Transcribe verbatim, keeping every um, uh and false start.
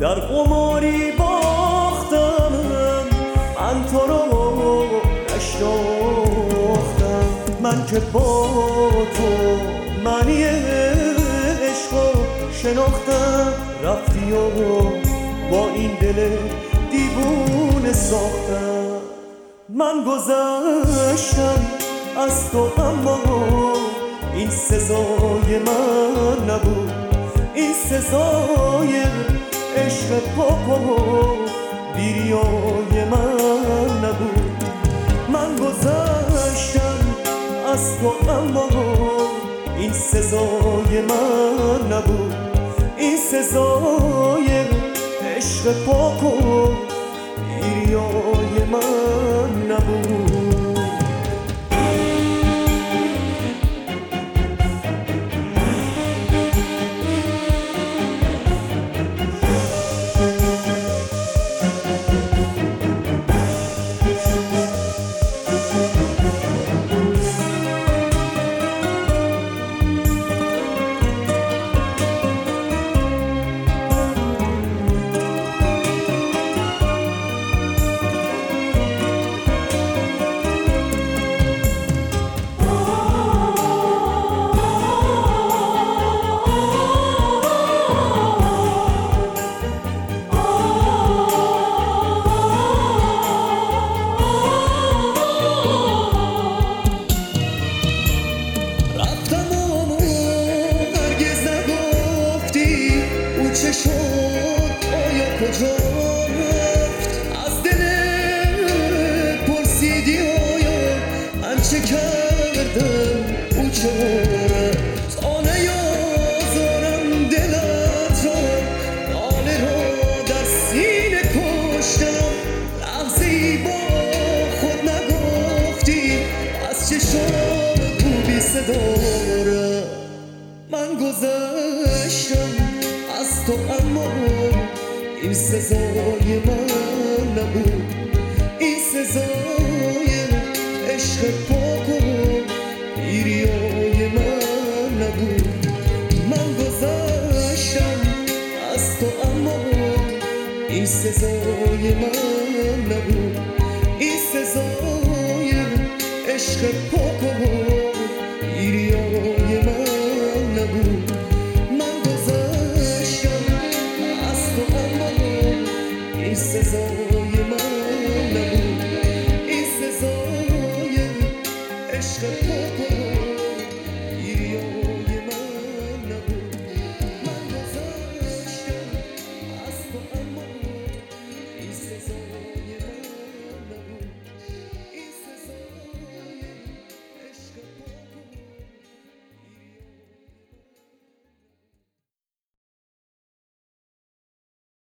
در قماری باختم، من تو رو نشناختم. من که با تو معنی عشقو شناختم، رفتی و با این دل دیوونه ساختم. من گذشتم از تو اما این سزای من نبود، این سزای عشق پاک و بیریای من نبود. من گذشتم از تو اما این سزای من نبود، این سزای عشق پاک و بیریای من نبود. چه شد آیا کجا رفت؟ از دلت پرسیدی آیا من چه کردم او چه رفت؟ تا نیازارم دلت را، ناله را در سینه کشتم. لحظه‌ای با خود نگفتی از چه شد او بی صدا رفت. من گذشتم از تو اما این سزای من نبود، این سزای عشق پاک و بیریای من نبود. من گذشتم از تو اما این سزای من نبود، این سزای عشق پاک و بیریای من نبود. این سزای من نبود، این سزای عشق تو